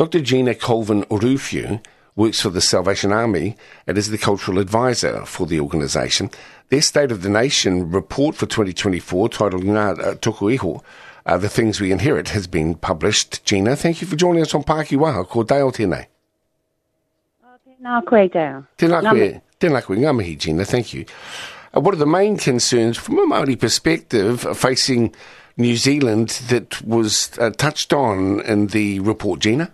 Dr. Gina Colvin-Rufio works for the Salvation Army and is the cultural advisor for the organisation. Their State of the Nation report for 2024, titled Ngā Tuku Iho, The Things We Inherit, has been published. Gina, thank you for joining us on Pākiwaha. Ko Dale tēnei. Tēnā koe, Dale. Tēnā koe, ngā mihi, Gina, thank you. What are the main concerns from a Māori perspective facing New Zealand that was touched on in the report, Gina?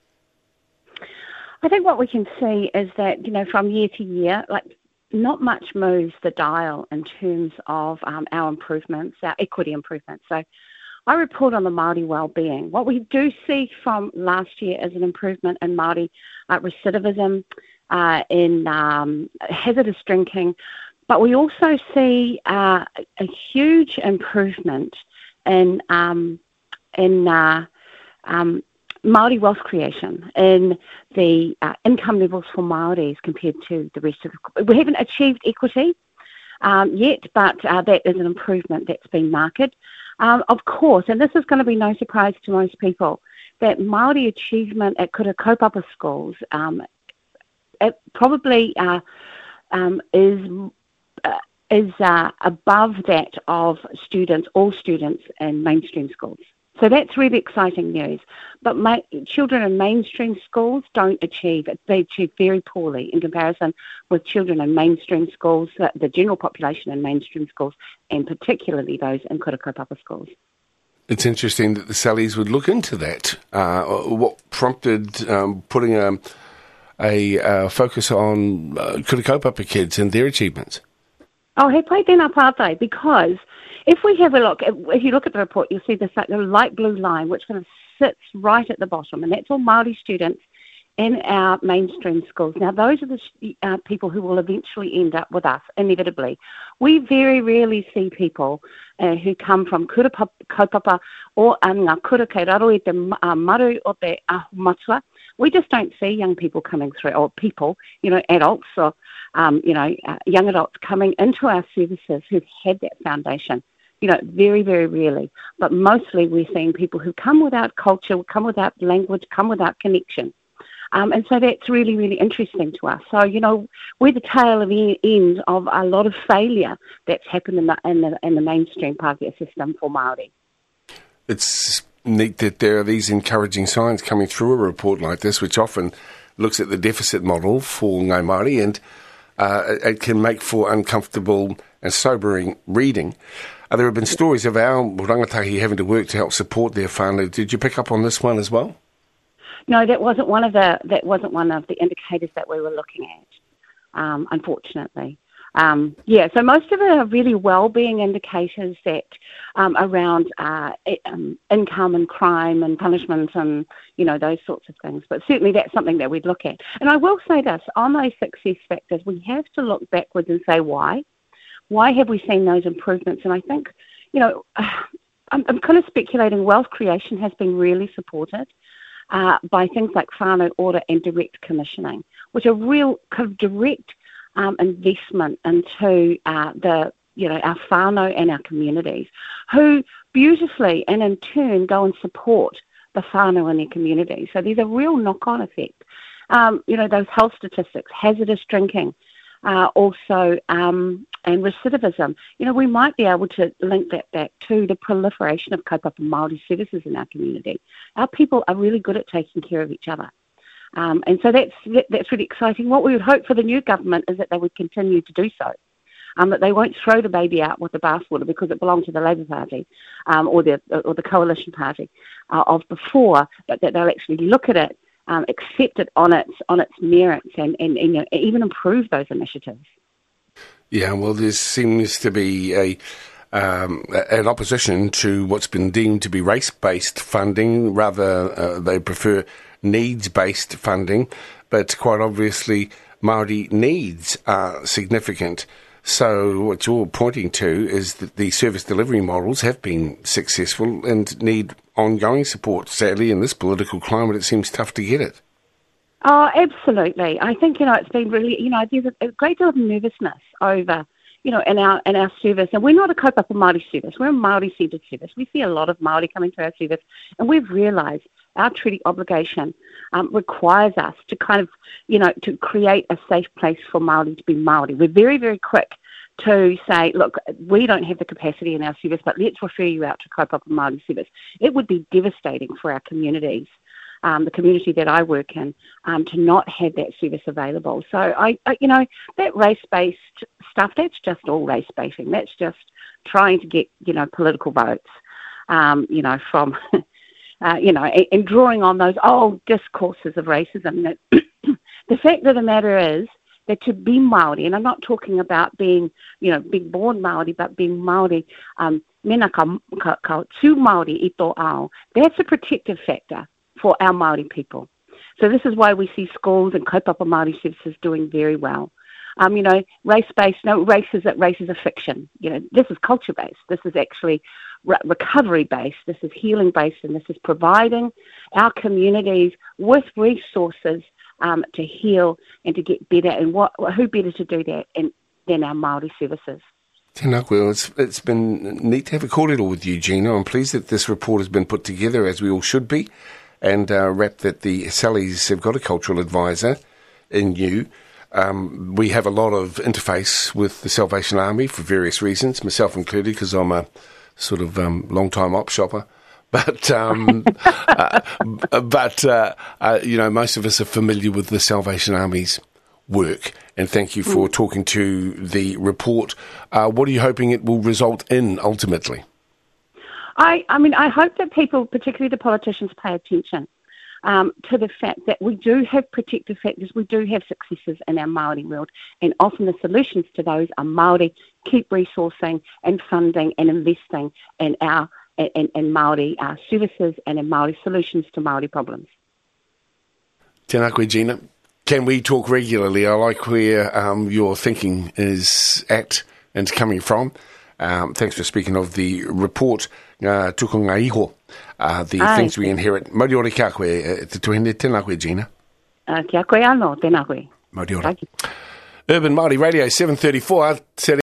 I think what we can see is that, from year to year, not much moves the dial in terms of our improvements, our equity improvements. So I report on the Māori wellbeing. What we do see from last year is an improvement in Māori recidivism, in hazardous drinking, but we also see a huge improvement in Māori wealth creation, in the income levels for Māoris compared to the rest of the... We haven't achieved equity yet, but that is an improvement that's been marked. Of course, and this is going to be no surprise to most people, that Māori achievement at Kura Kaupapa schools it probably is above that of all students in mainstream schools. So that's really exciting news. But children in mainstream schools don't achieve it. They achieve very poorly in comparison with children in mainstream schools, the general population in mainstream schools, and particularly those in Kura Kaupapa schools. It's interesting that the Sallies would look into that. What prompted putting a focus on Kura Kaupapa kids and their achievements? Oh, he played tēnā pātai, because if we have a look, if you look at the report, you'll see the light blue line, which kind of sits right at the bottom, and that's all Māori students in our mainstream schools. Now, those are the people who will eventually end up with us, inevitably. We very rarely see people who come from Kura Kaupapa or ngā kura kei raro i te maru o te ahumatua. We just don't see young people coming through, or people, adults or, young adults coming into our services who've had that foundation. Very, very rarely. But mostly we're seeing people who come without culture, come without language, come without connection. And so that's really, really interesting to us. So, we're the tail of the end of a lot of failure that's happened in the mainstream Pākehā system for Māori. It's neat that there are these encouraging signs coming through a report like this, which often looks at the deficit model for Ngāi Māori, and it can make for uncomfortable and sobering reading. There have been stories of our rangatahi having to work to help support their whānau. Did you pick up on this one as well? No, that wasn't one of the indicators that we were looking at, unfortunately. So most of it are really well-being indicators that around income and crime and punishment and, those sorts of things. But certainly that's something that we'd look at. And I will say this, on those success factors, we have to look backwards and say why. Why have we seen those improvements? And I think, I'm kind of speculating wealth creation has been really supported by things like whānau order and direct commissioning, which are real kind of direct investment into our whānau and our communities, who beautifully and in turn go and support the whānau in their communities. So there's a real knock-on effect. Those health statistics, hazardous drinking, also and recidivism. We might be able to link that back to the proliferation of kaupapa Māori services in our community. Our people are really good at taking care of each other. And so that's really exciting. What we would hope for the new government is that they would continue to do so, that they won't throw the baby out with the bathwater because it belonged to the Labour Party or the Coalition Party of before, but that they'll actually look at it, accept it on its merits, and even improve those initiatives. Yeah, well, there seems to be an opposition to what's been deemed to be race-based funding. Rather, they prefer needs-based funding, but quite obviously Māori needs are significant. So what you're pointing to is that the service delivery models have been successful and need ongoing support. Sadly, in this political climate, it seems tough to get it. Oh, absolutely. I think, it's been really, there's a great deal of nervousness over, in our service. And we're not a kaupapa Māori service. We're a Māori-centred service. We see a lot of Māori coming to our service, and we've realised our treaty obligation requires us to kind of, to create a safe place for Māori to be Māori. We're very, very quick to say, look, we don't have the capacity in our service, but let's refer you out to Kaupapa Māori service. It would be devastating for our communities, the community that I work in, to not have that service available. So, that race-based stuff, that's just all race-baiting. That's just trying to get, political votes, from... and drawing on those old discourses of racism. The fact of the matter is that to be Māori, and I'm not talking about being, being born Māori, but being Māori, mena ka tū Māori i tō ao, that's a protective factor for our Māori people. So this is why we see schools and kaupapa Māori services doing very well. Race-based, race is a fiction. This is culture-based. This is actually recovery-based. This is healing-based, and this is providing our communities with resources to heal and to get better. And who better to do that than our Māori services? Tēnā koe. It's been neat to have a kōrero with you, Gina. I'm pleased that this report has been put together, as we all should be, and wrapped that the Sallies have got a cultural advisor in you. We have a lot of interface with the Salvation Army for various reasons, myself included, because I'm a sort of long-time op shopper. But most of us are familiar with the Salvation Army's work. And thank you for talking to the report. What are you hoping it will result in ultimately? I hope that people, particularly the politicians, pay attention to the fact that we do have protective factors, we do have successes in our Māori world, and often the solutions to those are Māori. Keep resourcing and funding and investing in our in Māori services and in Māori solutions to Māori problems. Tēnā koe, Gina. Can we talk regularly? I like where your thinking is at and coming from. Thanks for speaking of the report, Tukunga Iho, the things we inherit. Mauri ore kia koe, te tuhine, tēnā koe, Gina. Kia koe anō, tēnā koe. Mauri ore. Urban Māori Radio, 7:34.